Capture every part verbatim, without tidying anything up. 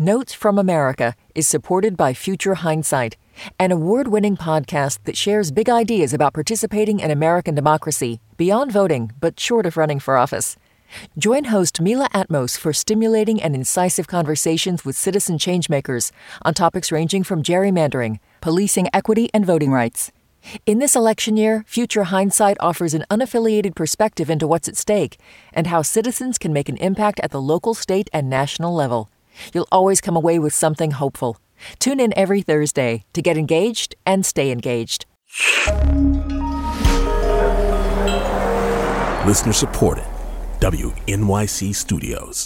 Notes from America is supported by Future Hindsight, an award-winning podcast that shares big ideas about participating in American democracy beyond voting, but short of running for office. Join host Mila Atmos for stimulating and incisive conversations with citizen changemakers on topics ranging from gerrymandering, policing equity, and voting rights. In this election year, Future Hindsight offers an unaffiliated perspective into what's at stake and how citizens can make an impact at the local, state, and national level. You'll always come away with something hopeful. Tune in every Thursday to get engaged and stay engaged. Listener supported. W N Y C Studios.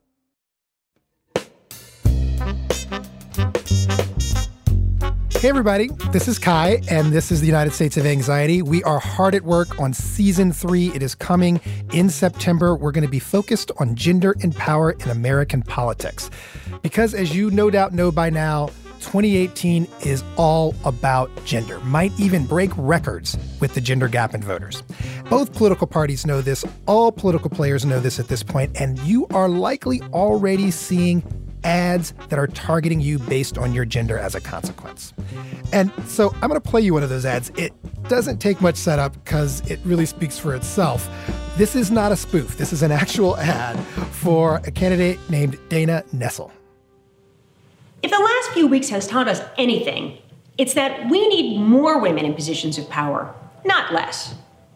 Hey everybody, this is Kai, and this is the United States of Anxiety. We are hard at work on season three. It is coming in September. We're going to be focused on gender and power in American politics. Because as you no doubt know by now, twenty eighteen is all about gender, might even break records with the gender gap in voters. Both political parties know this, all political players know this at this point, and you are likely already seeing ads that are targeting you based on your gender as a consequence. And so I'm going to play you one of those ads. It doesn't take much setup because it really speaks for itself. This is not a spoof. This is an actual ad for a candidate named Dana Nessel. If the last few weeks has taught us anything, it's that we need more women in positions of power, not less.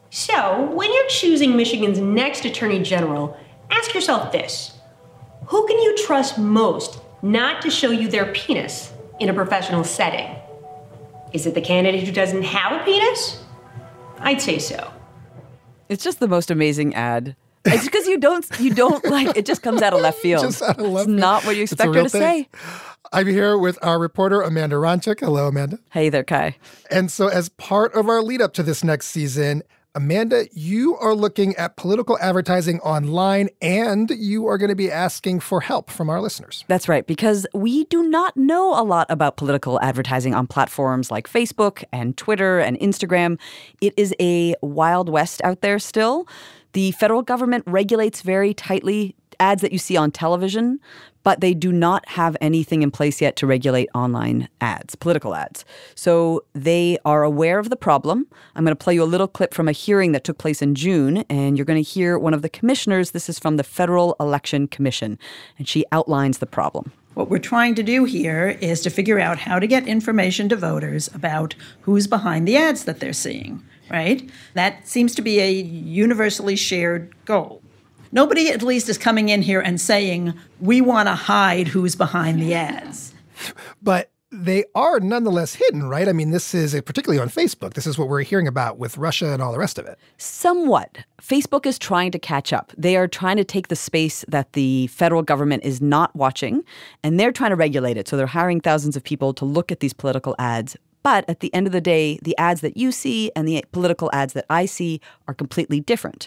So, when you're choosing Michigan's next Attorney General, ask yourself this. Who can you trust most not to show you their penis in a professional setting? Is it the candidate who doesn't have a penis? I'd say so. It's just the most amazing ad. It's because you don't, you don't like, it just comes out of left field. Just out of left it's field. not what you expect her to thing. say. I'm here with our reporter, Amanda Ronchik. Hello, Amanda. Hey there, Kai. And so as part of our lead up to this next season, Amanda, you are looking at political advertising online, and you are going to be asking for help from our listeners. That's right, because we do not know a lot about political advertising on platforms like Facebook and Twitter and Instagram. It is a wild west out there still. The federal government regulates very tightly ads that you see on television, but they do not have anything in place yet to regulate online ads, political ads. So they are aware of the problem. I'm going to play you a little clip from a hearing that took place in June, and you're going to hear one of the commissioners. This is from the Federal Election Commission, and she outlines the problem. What we're trying to do here is to figure out how to get information to voters about who's behind the ads that they're seeing, right? That seems to be a universally shared goal. Nobody, at least, is coming in here and saying, we want to hide who's behind the ads. But they are nonetheless hidden, right? I mean, this is, particularly on Facebook, this is what we're hearing about with Russia and all the rest of it. Somewhat. Facebook is trying to catch up. They are trying to take the space that the federal government is not watching, and they're trying to regulate it. So they're hiring thousands of people to look at these political ads. But at the end of the day, the ads that you see and the political ads that I see are completely different.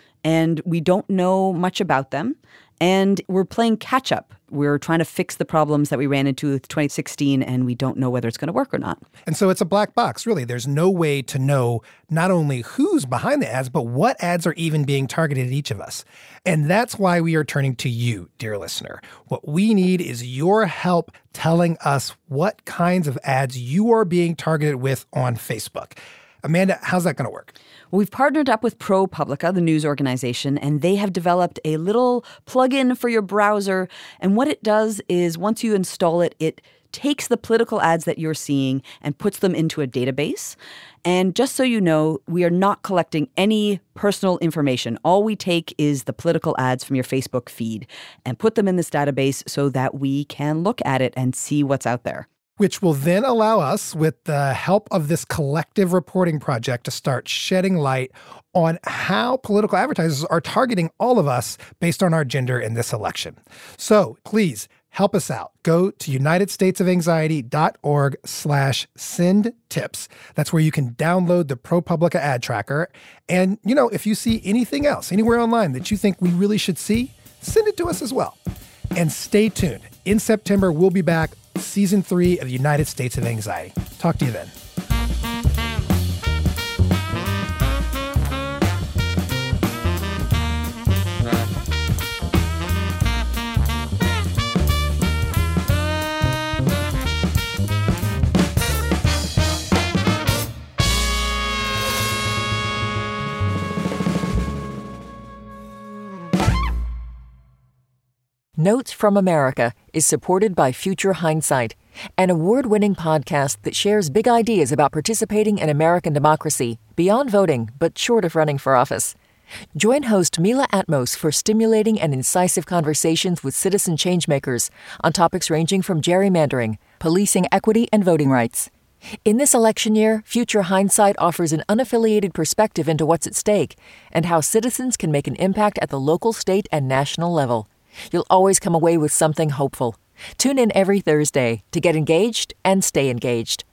And we don't know much about them. And we're playing catch up. We're trying to fix the problems that we ran into with twenty sixteen, and we don't know whether it's going to work or not. And so it's a black box, really. There's no way to know not only who's behind the ads, but what ads are even being targeted at each of us. And that's why we are turning to you, dear listener. What we need is your help telling us what kinds of ads you are being targeted with on Facebook. Amanda, how's that going to work? Well, we've partnered up with ProPublica, the news organization, and they have developed a little plugin for your browser. And what it does is once you install it, it takes the political ads that you're seeing and puts them into a database. And just so you know, we are not collecting any personal information. All we take is the political ads from your Facebook feed and put them in this database so that we can look at it and see what's out there. Which will then allow us, with the help of this collective reporting project, to start shedding light on how political advertisers are targeting all of us based on our gender in this election. So please help us out. Go to unitedstatesofanxiety.org slash send tips. That's where you can download the ProPublica ad tracker. And, you know, if you see anything else, anywhere online that you think we really should see, send it to us as well. And stay tuned. In September, we'll be back. Season three of the United States of Anxiety. Talk to you then. Notes from America is supported by Future Hindsight, an award-winning podcast that shares big ideas about participating in American democracy beyond voting, but short of running for office. Join host Mila Atmos for stimulating and incisive conversations with citizen changemakers on topics ranging from gerrymandering, policing equity, and voting rights. In this election year, Future Hindsight offers an unaffiliated perspective into what's at stake and how citizens can make an impact at the local, state, and national level. You'll always come away with something hopeful. Tune in every Thursday to get engaged and stay engaged.